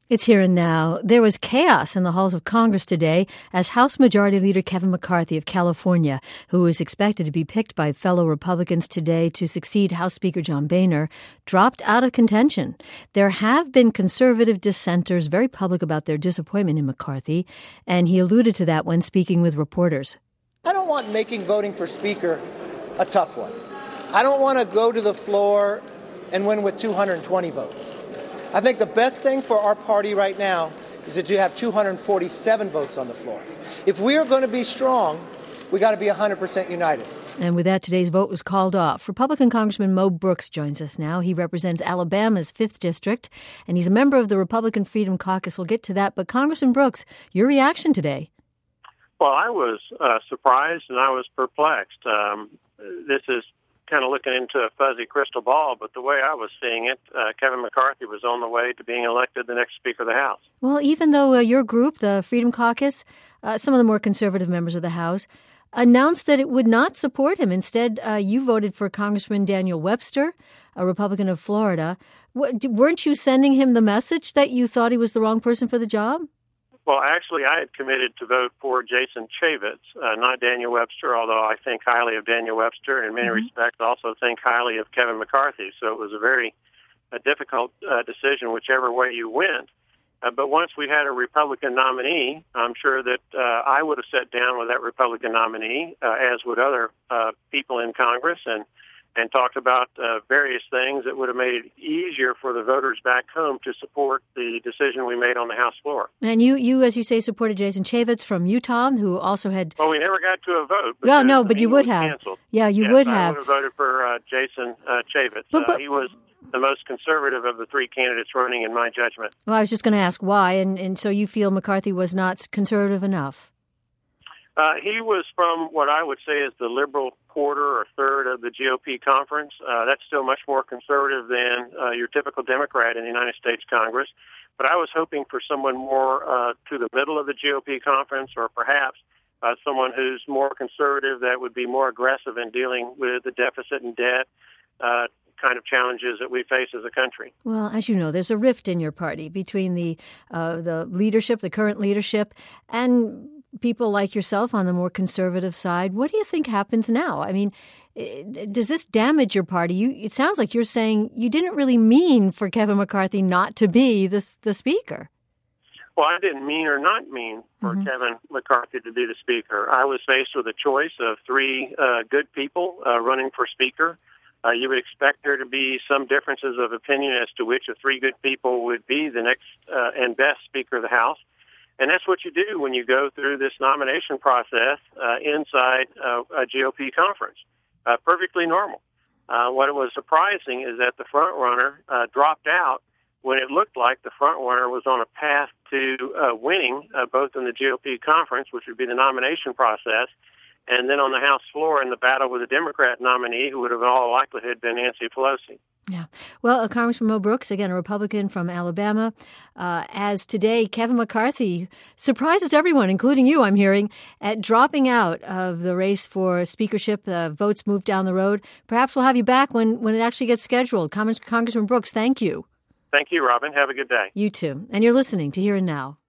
It's Here and Now. There was chaos in the halls of Congress today as House Majority Leader Kevin McCarthy of California, who is expected to be picked by fellow Republicans today to succeed House Speaker John Boehner, dropped out of contention. There have been conservative dissenters very public about their disappointment in McCarthy, and he alluded to that when speaking with reporters. I don't want making voting for Speaker a tough one. I don't want to go to the floor and win with 220 votes. I think the best thing for our party right now is that you have 247 votes on the floor. If we are going to be strong, we got to be 100% united. And with that, today's vote was called off. Republican Congressman Mo Brooks joins us now. He represents Alabama's 5th District, and he's a member of the Republican Freedom Caucus. We'll get to that. But Congressman Brooks, your reaction today? Well, I was surprised and I was perplexed. This is kind of looking into a fuzzy crystal ball, but the way I was seeing it, Kevin McCarthy was on the way to being elected the next Speaker of the House. Well, even though your group, the Freedom Caucus, some of the more conservative members of the House, announced that it would not support him. Instead, you voted for Congressman Daniel Webster, a Republican of Florida. Weren't you sending him the message that you thought he was the wrong person for the job? Well, actually, I had committed to vote for Jason Chaffetz, not Daniel Webster, although I think highly of Daniel Webster and in many respects also think highly of Kevin McCarthy. So it was a very difficult decision whichever way you went. But once we had a Republican nominee, I'm sure that I would have sat down with that Republican nominee, as would other people in Congress, and talked about various things that would have made it easier for the voters back home to support the decision we made on the House floor. And you, as you say, supported Jason Chaffetz from Utah, who also had... Well, we never got to a vote. Well, no, but you would have. Canceled. Yeah, you yes, would I have. I would have voted for Jason Chaffetz. But he was the most conservative of the three candidates running, in my judgment. Well, I was just going to ask why, and so you feel McCarthy was not conservative enough? He was from what I would say is the liberal quarter or third of the GOP conference. That's still much more conservative than your typical Democrat in the United States Congress. But I was hoping for someone more to the middle of the GOP conference, or perhaps someone who's more conservative that would be more aggressive in dealing with the deficit and debt kind of challenges that we face as a country. Well, as you know, there's a rift in your party between the leadership, the current leadership, and people like yourself on the more conservative side. What do you think happens now? I mean, does this damage your party? It sounds like you're saying you didn't really mean for Kevin McCarthy not to be the Speaker. Well, I didn't mean or not mean for Kevin McCarthy to be the Speaker. I was faced with a choice of three good people running for Speaker. You would expect there to be some differences of opinion as to which of three good people would be the next and best Speaker of the House. And that's what you do when you go through this nomination process inside a GOP conference. Perfectly normal. What was surprising is that the front runner dropped out when it looked like the front runner was on a path to winning both in the GOP conference, which would be the nomination process, and then on the House floor in the battle with the Democrat nominee, who would have in all likelihood been Nancy Pelosi. Yeah. Well, Congressman Mo Brooks, again, a Republican from Alabama, as today Kevin McCarthy surprises everyone, including you, I'm hearing, at dropping out of the race for speakership. Votes moved down the road. Perhaps we'll have you back when it actually gets scheduled. Congressman Brooks, thank you. Thank you, Robin. Have a good day. You too. And you're listening to Here and Now.